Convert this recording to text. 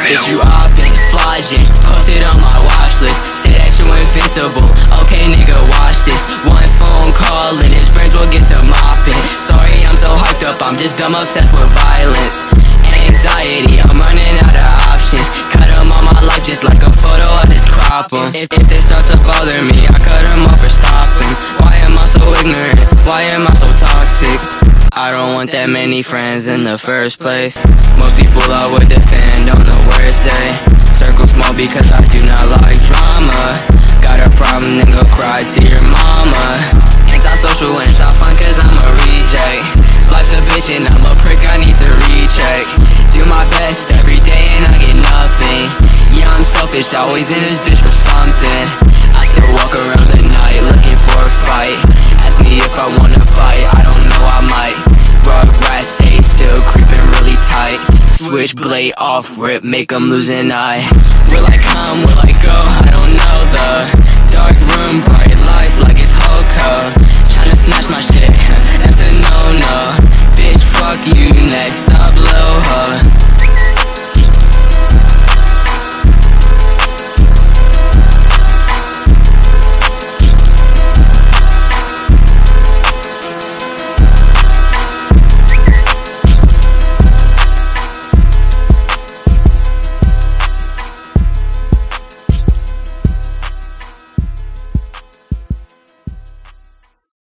Bitch, you oppin', flogging, posted on my watch list. Say that you invincible, okay nigga, watch this. One phone call and his brains will get to mopping. Sorry I'm so hyped up, I'm just dumb obsessed with violence. Anxiety, I'm running out of options. Cut them all my life just like a photo, I just crop them. If they start to bother me, I cut them off or stop them. Why am I so ignorant? Why am I so toxic? I don't want that many friends in the first place. Most people I would depend on the worst day. Circle small because I do not like drama. Got a problem, then go cry to your mama. Antisocial, anti-fun cause I'm a reject. Life's a bitch and I'm a prick, I need to recheck. Do my best every day and I get nothing. Yeah, I'm selfish, always in this bitch for something. I still walk around the night looking for a fight. Ask me if I wanna fight, I don't know, I might. Rugrats stay still, creeping really tight. Switchblade off rip, make them lose an eye. Will I come, will I go? I don't know. The dark room, bright lights like it's Hoko. Tryna snatch my shit, that's a no-no. Bitch, fuck you next, stop